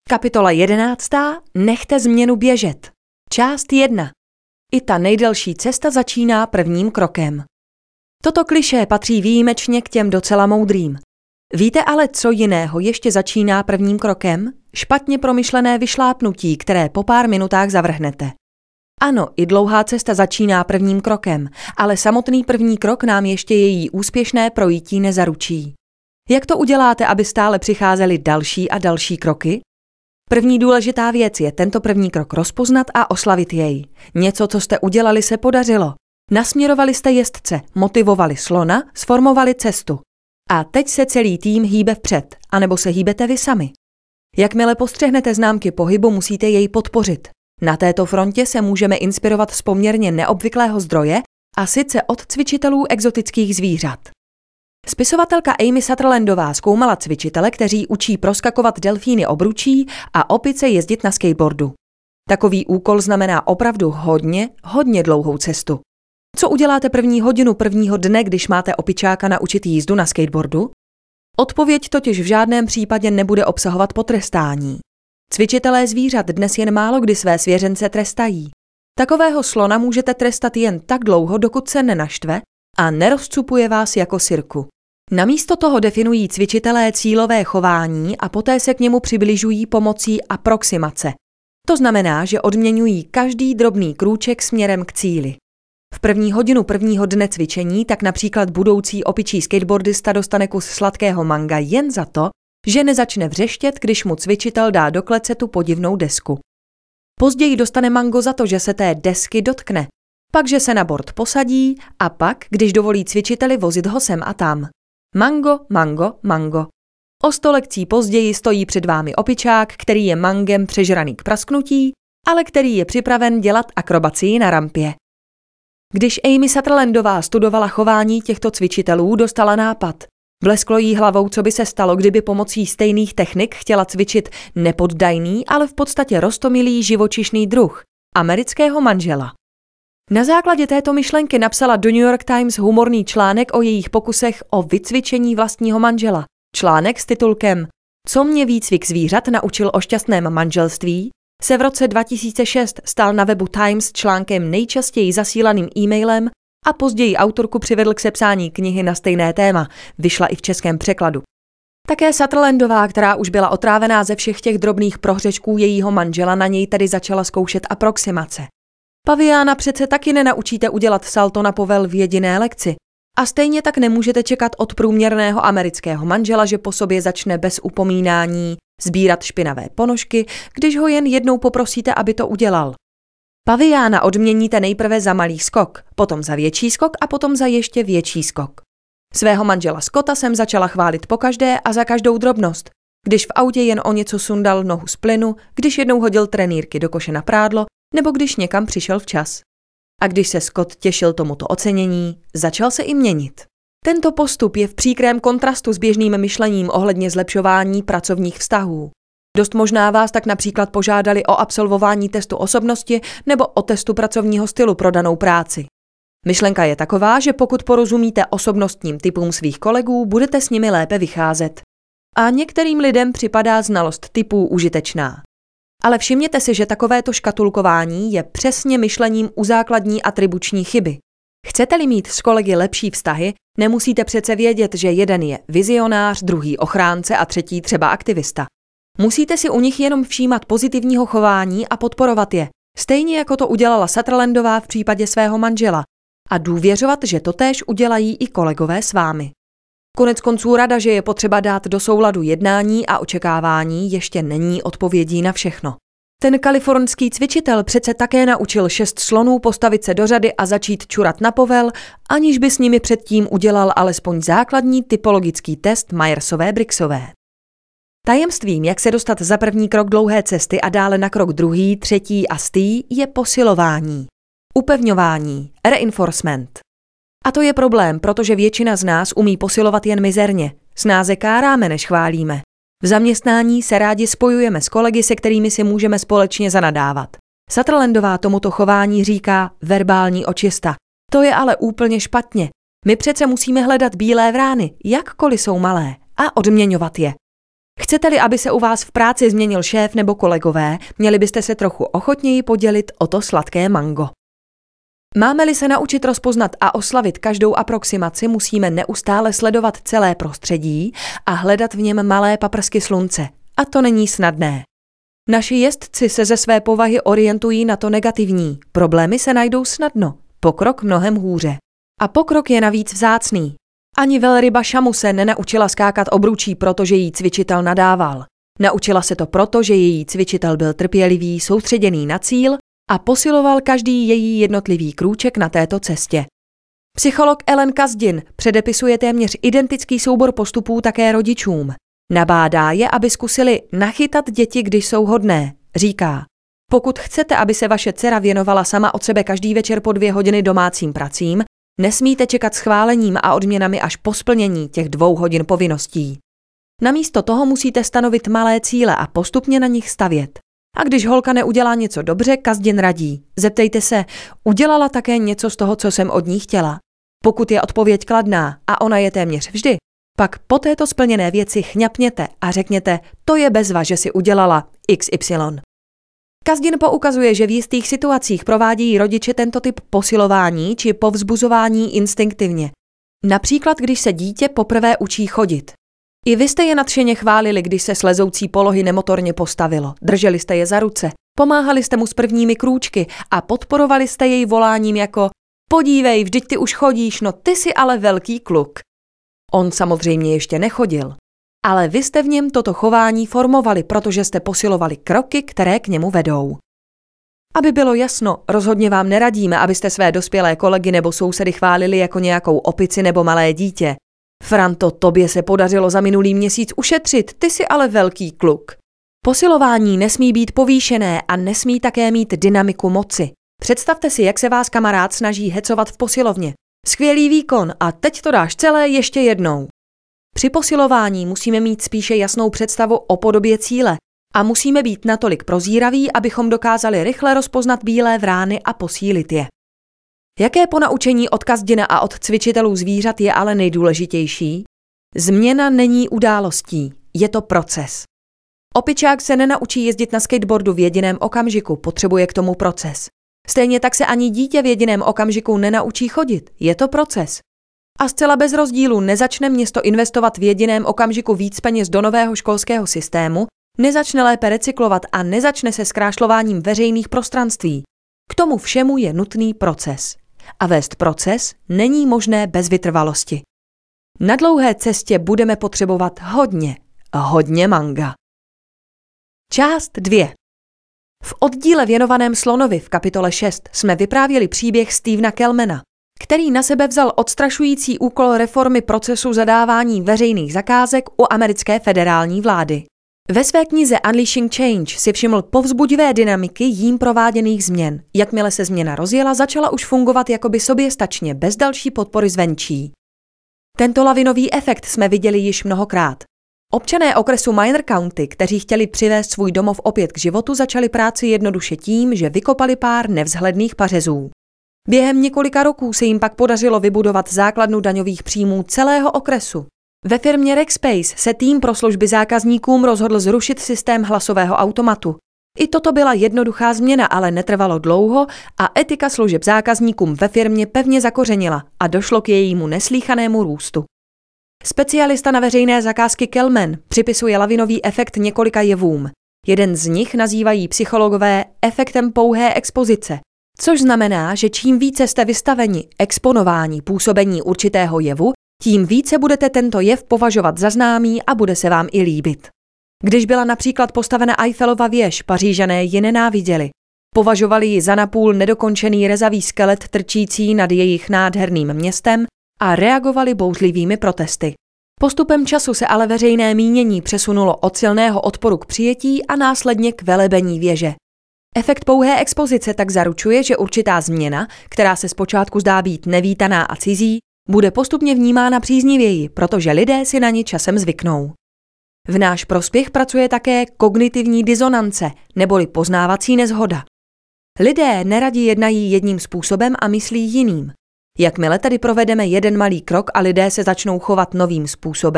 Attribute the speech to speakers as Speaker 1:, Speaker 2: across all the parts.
Speaker 1: Kapitola 11. Nechte změnu běžet. Část 1. I ta nejdelší cesta začíná prvním krokem. Toto klišé patří výjimečně k těm docela moudrým. Víte ale, co jiného ještě začíná prvním krokem? Špatně promyšlené vyšlápnutí, které po pár minutách zavrhnete. Ano, i dlouhá cesta začíná prvním krokem, ale samotný první krok nám ještě její úspěšné projití nezaručí. Jak to uděláte, aby stále přicházely další a další kroky? První důležitá věc je tento první krok rozpoznat a oslavit jej. Něco, co jste udělali, se podařilo. Nasměrovali jste jezdce, motivovali slona, sformovali cestu. A teď se celý tým hýbe vpřed, anebo se hýbete vy sami. Jakmile postřehnete známky pohybu, musíte jej podpořit. Na této frontě se můžeme inspirovat z poměrně neobvyklého zdroje, a sice od cvičitelů exotických zvířat. Spisovatelka Amy Sutherlandová zkoumala cvičitele, kteří učí proskakovat delfíny obručí a opice jezdit na skateboardu. Takový úkol znamená opravdu hodně dlouhou cestu. Co uděláte první hodinu prvního dne, když máte opičáka naučit jízdu na skateboardu? Odpověď totiž v žádném případě nebude obsahovat potrestání. Cvičitelé zvířat dnes jen málo kdy své svěřence trestají. Takového slona můžete trestat jen tak dlouho, dokud se nenaštve a nerozcupuje vás jako sirku. Namísto toho definují cvičitelé cílové chování a poté se k němu přibližují pomocí aproximace. To znamená, že odměňují každý drobný krůček směrem k cíli. V první hodinu prvního dne cvičení tak například budoucí opičí skateboardista dostane kus sladkého manga jen za to, že nezačne vřeštět, když mu cvičitel dá do klece tu podivnou desku. Později dostane mango za to, že se té desky dotkne, pak že se na bord posadí a pak, když dovolí cvičiteli vozit ho sem a tam. Mango, mango, mango. O 100 lekcí později stojí před vámi opičák, který je mangem přežraný k prasknutí, ale který je připraven dělat akrobacii na rampě. Když Amy Sutherlandová studovala chování těchto cvičitelů, dostala nápad. Blesklo jí hlavou, co by se stalo, kdyby pomocí stejných technik chtěla cvičit nepoddajný, ale v podstatě roztomilý živočišný druh, amerického manžela. Na základě této myšlenky napsala do New York Times humorný článek o jejich pokusech o vycvičení vlastního manžela. Článek s titulkem Co mě výcvik zvířat naučil o šťastném manželství se v roce 2006 stal na webu Times článkem nejčastěji zasílaným e-mailem a později autorku přivedl k sepsání knihy na stejné téma, vyšla i v českém překladu. Také Sutherlandová, která už byla otrávená ze všech těch drobných prohřešků jejího manžela, na něj tedy začala zkoušet aproximace. Paviána přece taky nenaučíte udělat salto na povel v jediné lekci. A stejně tak nemůžete čekat od průměrného amerického manžela, že po sobě začne bez upomínání sbírat špinavé ponožky, když ho jen jednou poprosíte, aby to udělal. Paviána odměníte nejprve za malý skok, potom za větší skok a potom za ještě větší skok. Svého manžela Scotta jsem začala chválit pokaždé a za každou drobnost. Když v autě jen o něco sundal nohu z plynu, když jednou hodil trenýrky do koše na prádlo, nebo když někam přišel včas. A když se Scott těšil tomuto ocenění, začal se i měnit. Tento postup je v příkrém kontrastu s běžným myšlením ohledně zlepšování pracovních vztahů. Dost možná vás tak například požádali o absolvování testu osobnosti nebo o testu pracovního stylu pro danou práci. Myšlenka je taková, že pokud porozumíte osobnostním typům svých kolegů, budete s nimi lépe vycházet. A některým lidem připadá znalost typů užitečná. Ale všimněte si, že takovéto škatulkování je přesně myšlením u základní atribuční chyby. Chcete-li mít s kolegy lepší vztahy, nemusíte přece vědět, že jeden je vizionář, druhý ochránce a třetí třeba aktivista. Musíte si u nich jenom všímat pozitivního chování a podporovat je, stejně jako to udělala Sutherlandová v případě svého manžela, a důvěřovat, že totéž udělají i kolegové s vámi. Koneckonců rada, že je potřeba dát do souladu jednání a očekávání, ještě není odpovědí na všechno. Ten kalifornský cvičitel přece také naučil 6 slonů postavit se do řady a začít čurat na povel, aniž by s nimi předtím udělal alespoň základní typologický test Myersové-Briggsové. Tajemstvím, jak se dostat za první krok dlouhé cesty a dále na krok druhý, třetí a stý, je posilování, upevňování, reinforcement. A to je problém, protože většina z nás umí posilovat jen mizerně. Snáze káráme, než chválíme. V zaměstnání se rádi spojujeme s kolegy, se kterými si můžeme společně zanadávat. Sutherlandová tomuto chování říká verbální očista. To je ale úplně špatně. My přece musíme hledat bílé vrány, jakkoliv jsou malé, a odměňovat je. Chcete-li, aby se u vás v práci změnil šéf nebo kolegové, měli byste se trochu ochotněji podělit o to sladké mango. Máme-li se naučit rozpoznat a oslavit každou aproximaci, musíme neustále sledovat celé prostředí a hledat v něm malé paprsky slunce. A to není snadné. Naši jezdci se ze své povahy orientují na to negativní. Problémy se najdou snadno, pokrok mnohem hůře. A pokrok je navíc vzácný. Ani velryba Šamu se nenaučila skákat obručí, protože jí cvičitel nadával. Naučila se to proto, že její cvičitel byl trpělivý, soustředěný na cíl a posiloval každý její jednotlivý krůček na této cestě. Psycholog Ellen Kazdin předepisuje téměř identický soubor postupů také rodičům. Nabádá je, aby zkusili nachytat děti, když jsou hodné. Říká, pokud chcete, aby se vaše dcera věnovala sama od sebe každý večer po 2 hodiny domácím pracím, nesmíte čekat schválením a odměnami až po splnění těch 2 hodin povinností. Namísto toho musíte stanovit malé cíle a postupně na nich stavět. A když holka neudělá něco dobře, Kazdin radí. Zeptejte se, udělala také něco z toho, co jsem od ní chtěla? Pokud je odpověď kladná a ona je téměř vždy, pak po této splněné věci chňapněte a řekněte, to je bezva, že si udělala XY. Kazdin poukazuje, že v jistých situacích provádějí rodiče tento typ posilování či povzbuzování instinktivně. Například, když se dítě poprvé učí chodit. I vy jste je nadšeně chválili, když se s lezoucí polohy nemotorně postavilo. Drželi jste je za ruce, pomáhali jste mu s prvními krůčky a podporovali jste jej voláním jako podívej, vždyť ty už chodíš, no ty jsi ale velký kluk. On samozřejmě ještě nechodil, ale vy jste v něm toto chování formovali, protože jste posilovali kroky, které k němu vedou. Aby bylo jasno, rozhodně vám neradíme, abyste své dospělé kolegy nebo sousedy chválili jako nějakou opici nebo malé dítě. Franto, tobě se podařilo za minulý měsíc ušetřit, ty jsi ale velký kluk. Posilování nesmí být povýšené a nesmí také mít dynamiku moci. Představte si, jak se vás kamarád snaží hecovat v posilovně. Skvělý výkon a teď to dáš celé ještě jednou. Při posilování musíme mít spíše jasnou představu o podobě cíle a musíme být natolik prozíraví, abychom dokázali rychle rozpoznat bílé vrány a posílit je. Jaké ponaučení od Kazdina a od cvičitelů zvířat je ale nejdůležitější? Změna není událostí, je to proces. Opičák se nenaučí jezdit na skateboardu v jediném okamžiku, potřebuje k tomu proces. Stejně tak se ani dítě v jediném okamžiku nenaučí chodit, je to proces. A zcela bez rozdílu nezačne město investovat v jediném okamžiku víc peněz do nového školského systému, nezačne lépe recyklovat a nezačne se zkrášlováním veřejných prostranství. K tomu všemu je nutný proces. A vést proces není možné bez vytrvalosti. Na dlouhé cestě budeme potřebovat hodně manga. Část 2. V oddíle věnovaném slonovi v kapitole 6 jsme vyprávěli příběh Stephena Kelmana, který na sebe vzal odstrašující úkol reformy procesu zadávání veřejných zakázek u americké federální vlády. Ve své knize Unleashing Change si všiml povzbudivé dynamiky jím prováděných změn. Jakmile se změna rozjela, začala už fungovat jakoby soběstačně, bez další podpory zvenčí. Tento lavinový efekt jsme viděli již mnohokrát. Občané okresu Minor County, kteří chtěli přivést svůj domov opět k životu, začali práci jednoduše tím, že vykopali pár nevzhledných pařezů. Během několika roků se jim pak podařilo vybudovat základnu daňových příjmů celého okresu. Ve firmě Rackspace se tým pro služby zákazníkům rozhodl zrušit systém hlasového automatu. I toto byla jednoduchá změna, ale netrvalo dlouho a etika služeb zákazníkům ve firmě pevně zakořenila a došlo k jejímu neslýchanému růstu. Specialista na veřejné zakázky Kelman připisuje lavinový efekt několika jevům. Jeden z nich nazývají psychologové efektem pouhé expozice, což znamená, že čím více jste vystaveni exponování působení určitého jevu, tím více budete tento jev považovat za známý a bude se vám i líbit. Když byla například postavena Eiffelova věž, Pařížané ji nenáviděli. Považovali ji za napůl nedokončený rezavý skelet trčící nad jejich nádherným městem a reagovali bouřlivými protesty. Postupem času se ale veřejné mínění přesunulo od silného odporu k přijetí a následně k velebení věže. Efekt pouhé expozice tak zaručuje, že určitá změna, která se zpočátku zdá být nevítaná a cizí, bude postupně vnímána příznivěji, protože lidé si na ni časem zvyknou. V náš prospěch pracuje také kognitivní disonance, neboli poznávací neshoda. Lidé neradi jednají jedním způsobem a myslí jiným. Jakmile tedy provedeme jeden malý krok a lidé se začnou chovat novým způsobem,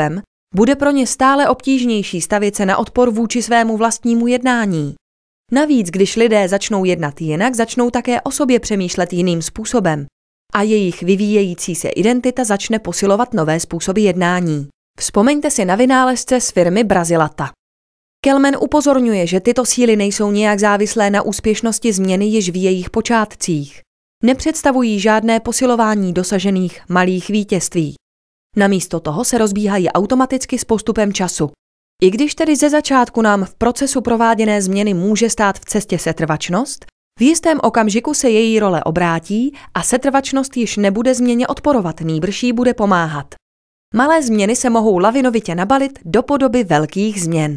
Speaker 1: Bude pro ně stále obtížnější stavět se na odpor vůči svému vlastnímu jednání. Navíc, když lidé začnou jednat jinak, začnou také o sobě přemýšlet jiným způsobem a jejich vyvíjející se identita začne posilovat nové způsoby jednání. Vzpomeňte si na vynálezce z firmy Brazilata. Kelman upozorňuje, že tyto síly nejsou nijak závislé na úspěšnosti změny již v jejich počátcích. Nepředstavují žádné posilování dosažených malých vítězství. Namísto toho se rozbíhají automaticky s postupem času. I když tedy ze začátku nám v procesu prováděné změny může stát v cestě setrvačnost, v jistém okamžiku se její role obrátí a setrvačnost již nebude změně odporovat, nýbrž jí bude pomáhat. Malé změny se mohou lavinovitě nabalit do podoby velkých změn.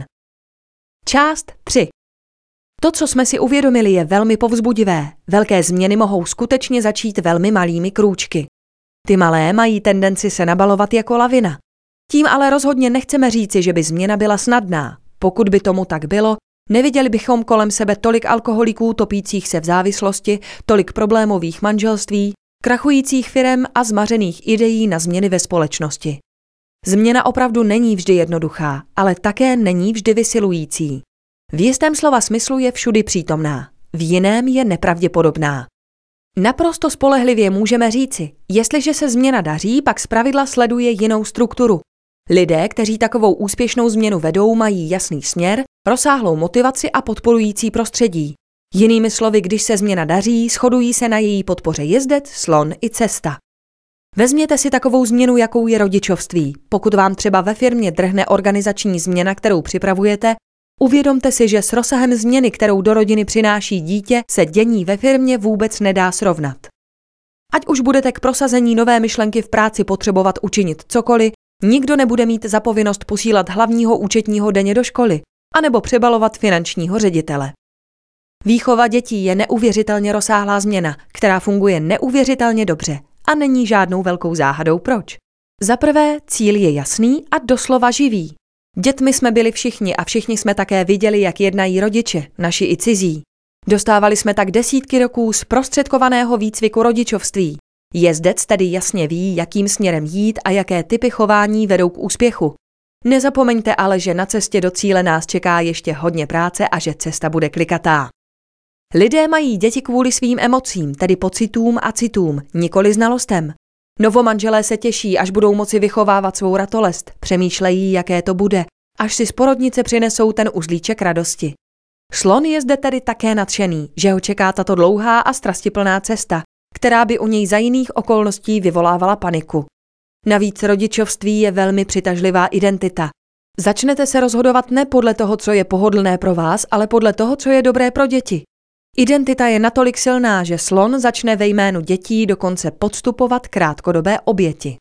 Speaker 1: Část 3. To, co jsme si uvědomili, je velmi povzbudivé. Velké změny mohou skutečně začít velmi malými krůčky. Ty malé mají tendenci se nabalovat jako lavina. Tím ale rozhodně nechceme říci, že by změna byla snadná. Pokud by tomu tak bylo, neviděli bychom kolem sebe tolik alkoholiků topících se v závislosti, tolik problémových manželství, krachujících firem a zmařených ideí na změny ve společnosti. Změna opravdu není vždy jednoduchá, ale také není vždy vysilující. V jistém slova smyslu je všudy přítomná, v jiném je nepravděpodobná. Naprosto spolehlivě můžeme říci, jestliže se změna daří, pak zpravidla sleduje jinou strukturu. Lidé, kteří takovou úspěšnou změnu vedou, mají jasný směr, rozsáhlou motivaci a podporující prostředí. Jinými slovy, když se změna daří, shodují se na její podpoře jezdec, slon i cesta. Vezměte si takovou změnu, jakou je rodičovství. Pokud vám třeba ve firmě drhne organizační změna, kterou připravujete, uvědomte si, že s rozsahem změny, kterou do rodiny přináší dítě, se dění ve firmě vůbec nedá srovnat. Ať už budete k prosazení nové myšlenky v práci potřebovat učinit cokoliv, nikdo nebude mít za povinnost posílat hlavního účetního denně do školy, anebo přebalovat finančního ředitele. Výchova dětí je neuvěřitelně rozsáhlá změna, která funguje neuvěřitelně dobře a není žádnou velkou záhadou proč. Za prvé, cíl je jasný a doslova živý. Dětmi jsme byli všichni a všichni jsme také viděli, jak jednají rodiče, naši i cizí. Dostávali jsme tak desítky roků zprostředkovaného výcviku rodičovství. Jezdec tedy jasně ví, jakým směrem jít a jaké typy chování vedou k úspěchu. Nezapomeňte ale, že na cestě do cíle nás čeká ještě hodně práce a že cesta bude klikatá. Lidé mají děti kvůli svým emocím, tedy pocitům a citům, nikoli znalostem. Novomanželé se těší, až budou moci vychovávat svou ratolest, přemýšlejí, jaké to bude, až si z porodnice přinesou ten uzlíček radosti. Slon je zde tedy také nadšený, že ho čeká tato dlouhá a strastiplná cesta, která by u něj za jiných okolností vyvolávala paniku. Navíc rodičovství je velmi přitažlivá identita. Začnete se rozhodovat ne podle toho, co je pohodlné pro vás, ale podle toho, co je dobré pro děti. Identita je natolik silná, že slon začne ve jménu dětí dokonce podstupovat krátkodobé oběti.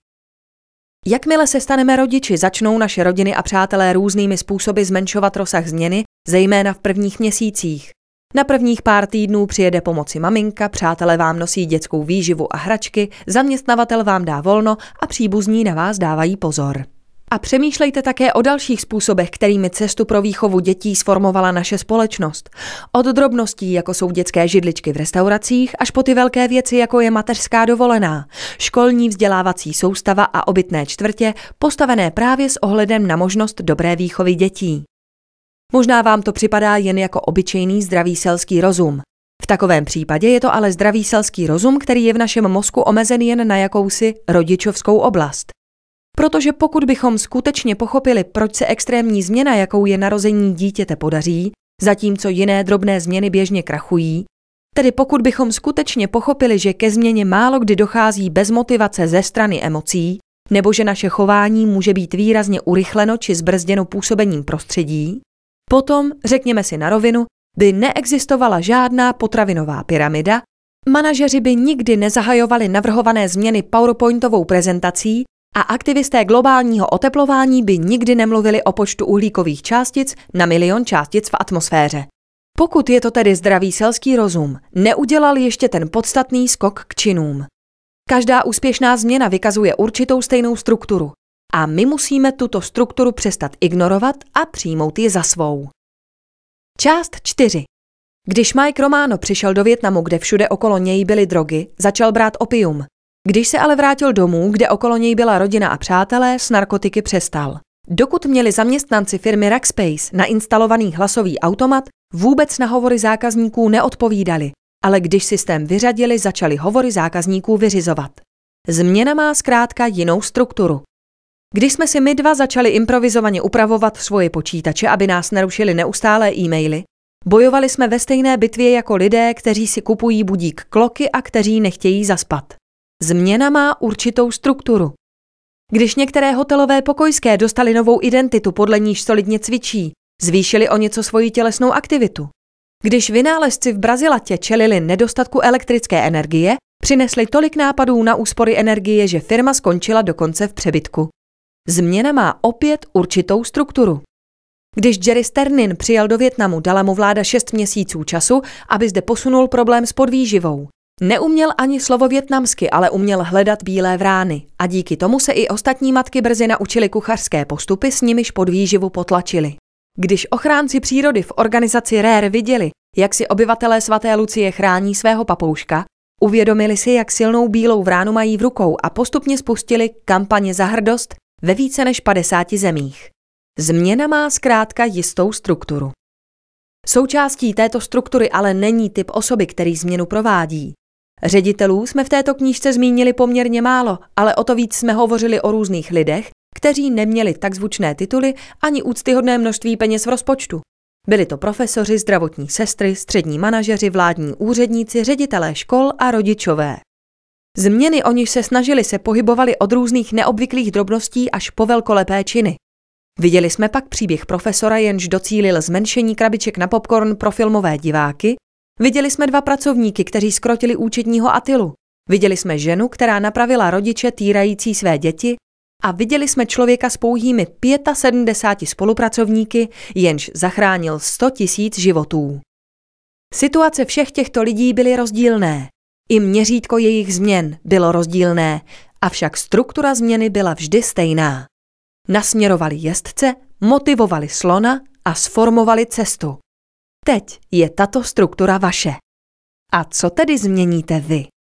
Speaker 1: Jakmile se staneme rodiči, začnou naše rodiny a přátelé různými způsoby zmenšovat rozsah změny, zejména v prvních měsících. Na prvních pár týdnů přijede pomoci maminka, přátelé vám nosí dětskou výživu a hračky, zaměstnavatel vám dá volno a příbuzní na vás dávají pozor. A přemýšlejte také o dalších způsobech, kterými cestu pro výchovu dětí sformovala naše společnost. Od drobností, jako jsou dětské židličky v restauracích, až po ty velké věci, jako je mateřská dovolená, školní vzdělávací soustava a obytné čtvrtě, postavené právě s ohledem na možnost dobré výchovy dětí. Možná vám to připadá jen jako obyčejný zdravý selský rozum. V takovém případě je to ale zdravý selský rozum, který je v našem mozku omezen jen na jakousi rodičovskou oblast. Protože pokud bychom skutečně pochopili, proč se extrémní změna, jakou je narození dítěte, podaří, zatímco jiné drobné změny běžně krachují, tedy pokud bychom skutečně pochopili, že ke změně málo kdy dochází bez motivace ze strany emocí, nebo že naše chování může být výrazně urychleno či zbrzděno působením prostředí, potom, řekněme si na rovinu, by neexistovala žádná potravinová pyramida, manažeři by nikdy nezahajovali navrhované změny PowerPointovou prezentací a aktivisté globálního oteplování by nikdy nemluvili o počtu uhlíkových částic na 1 000 000 částic v atmosféře. Pokud je to tedy zdravý selský rozum, neudělal ještě ten podstatný skok k činům. Každá úspěšná změna vykazuje určitou stejnou strukturu a my musíme tuto strukturu přestat ignorovat a přijmout ji za svou. Část 4. Když Mike Romano přišel do Vietnamu, kde všude okolo něj byly drogy, začal brát opium. Když se ale vrátil domů, kde okolo něj byla rodina a přátelé, s narkotiky přestal. Dokud měli zaměstnanci firmy Rackspace nainstalovaný hlasový automat, vůbec na hovory zákazníků neodpovídali, ale když systém vyřadili, začali hovory zákazníků vyřizovat. Změna má zkrátka jinou strukturu. Když jsme si my dva začali improvizovaně upravovat svoje počítače, aby nás nerušily neustálé e-maily, bojovali jsme ve stejné bitvě jako lidé, kteří si kupují budík kloky a kteří nechtějí zaspat. Změna má určitou strukturu. Když některé hotelové pokojské dostali novou identitu, podle níž solidně cvičí, zvýšili o něco svoji tělesnou aktivitu. Když vynálezci v Brazilatě čelili nedostatku elektrické energie, přinesli tolik nápadů na úspory energie, že firma skončila dokonce v přebytku. Změna má opět určitou strukturu. Když Jerry Sternin přijel do Vietnamu, dala mu vláda 6 měsíců času, aby zde posunul problém s podvýživou. Neuměl ani slovo vietnamsky, ale uměl hledat bílé vrány a díky tomu se i ostatní matky brzy naučily kuchařské postupy, s nimiž podvýživu potlačili. Když ochránci přírody v organizaci RARE viděli, jak si obyvatelé svaté Lucie chrání svého papouška, uvědomili si, jak silnou bílou vránu mají v rukou a postupně spustili kampaně za hrdost ve více než 50 zemích. Změna má zkrátka jistou strukturu. Součástí této struktury ale není typ osoby, který změnu provádí. Ředitelů jsme v této knížce zmínili poměrně málo, ale o to víc jsme hovořili o různých lidech, kteří neměli tak zvučné tituly ani úctyhodné množství peněz v rozpočtu. Byli to profesoři, zdravotní sestry, střední manažeři, vládní úředníci, ředitelé škol a rodičové. Změny, o nichž se snažili, se pohybovaly od různých neobvyklých drobností až po velkolepé činy. Viděli jsme pak příběh profesora, jenž docílil zmenšení krabiček na popcorn pro filmové diváky. Viděli jsme 2 pracovníky, kteří zkrotili účetního Atilu. Viděli jsme ženu, která napravila rodiče týrající své děti. A viděli jsme člověka s pouhými 75 spolupracovníky, jenž zachránil 100 000 životů. Situace všech těchto lidí byly rozdílné. I měřítko jejich změn bylo rozdílné, avšak struktura změny byla vždy stejná. Nasměrovali jezdce, motivovali slona a sformovali cestu. Teď je tato struktura vaše. A co tedy změníte vy?